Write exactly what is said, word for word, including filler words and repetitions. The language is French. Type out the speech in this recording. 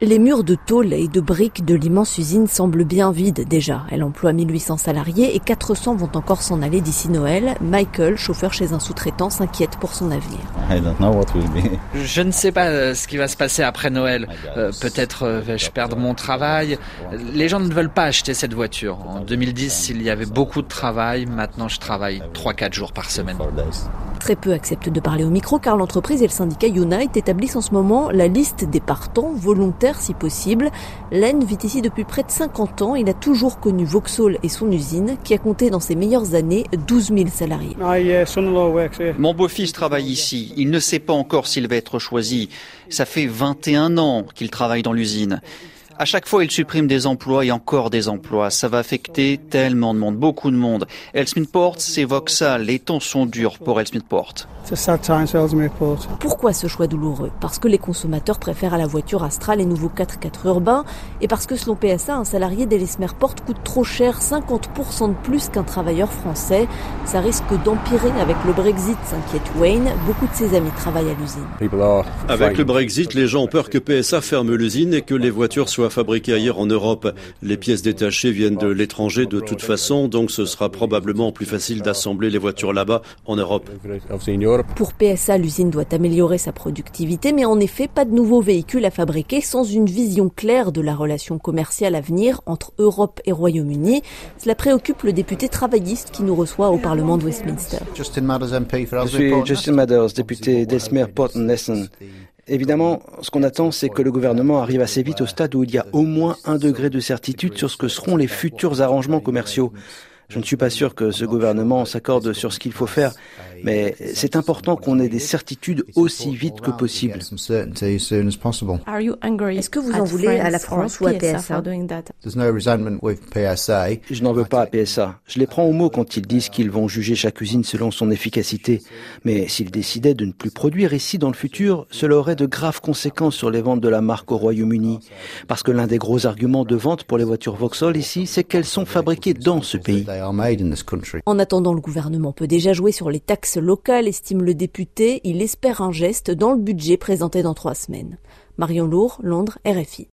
Les murs de tôle et de briques de l'immense usine semblent bien vides déjà. Elle emploie mille huit cents salariés et quatre cents vont encore s'en aller d'ici Noël. Michael, chauffeur chez un sous-traitant, s'inquiète pour son avenir. Je ne sais pas ce qui va se passer après Noël. Euh, peut-être euh, vais-je perdre mon travail. Les gens ne veulent pas acheter cette voiture. En deux mille dix, il y avait beaucoup de travail. Maintenant, je travaille trois à quatre jours par semaine. Très peu acceptent de parler au micro car l'entreprise et le syndicat Unite établissent en ce moment la liste des partants, volontaires si possible. Len vit ici depuis près de cinquante ans. Il a toujours connu Vauxhall et son usine qui a compté dans ses meilleures années douze mille salariés. Mon beau-fils travaille ici. Il ne sait pas encore s'il va être choisi. Ça fait vingt et un ans qu'il travaille dans l'usine. À chaque fois, il supprime des emplois et encore des emplois. Ça va affecter tellement de monde, beaucoup de monde. Elsmithport, c'est Vauxhall. Les temps sont durs pour Elsmithport. Pourquoi ce choix douloureux ? Parce que les consommateurs préfèrent à la voiture Astra les nouveaux quatre-quatre urbains et parce que selon P S A, un salarié d'Ellesmere-Port coûte trop cher, cinquante pour cent de plus qu'un travailleur français. Ça risque d'empirer avec le Brexit, s'inquiète Wayne. Beaucoup de ses amis travaillent à l'usine. Avec le Brexit, les gens ont peur que P S A ferme l'usine et que les voitures soient fabriquées ailleurs en Europe. Les pièces détachées viennent de l'étranger de toute façon, donc ce sera probablement plus facile d'assembler les voitures là-bas en Europe. Pour P S A, l'usine doit améliorer sa productivité, mais en effet, pas de nouveaux véhicules à fabriquer sans une vision claire de la relation commerciale à venir entre Europe et Royaume-Uni. Cela préoccupe le député travailliste qui nous reçoit au Parlement de Westminster. Je suis Justin Mathers, député d'Ellesmere-Port-Nesson. Évidemment, ce qu'on attend, c'est que le gouvernement arrive assez vite au stade où il y a au moins un degré de certitude sur ce que seront les futurs arrangements commerciaux. Je ne suis pas sûr que ce gouvernement s'accorde sur ce qu'il faut faire, mais c'est important qu'on ait des certitudes aussi vite que possible. Est-ce que vous en voulez à la France ou à P S A ? Je n'en veux pas à P S A. Je les prends au mot quand ils disent qu'ils vont juger chaque usine selon son efficacité. Mais s'ils décidaient de ne plus produire ici dans le futur, cela aurait de graves conséquences sur les ventes de la marque au Royaume-Uni. Parce que l'un des gros arguments de vente pour les voitures Vauxhall ici, c'est qu'elles sont fabriquées dans ce pays. En attendant, le gouvernement peut déjà jouer sur les taxes locales, estime le député. Il espère un geste dans le budget présenté dans trois semaines. Marion Lourd, Londres, R F I.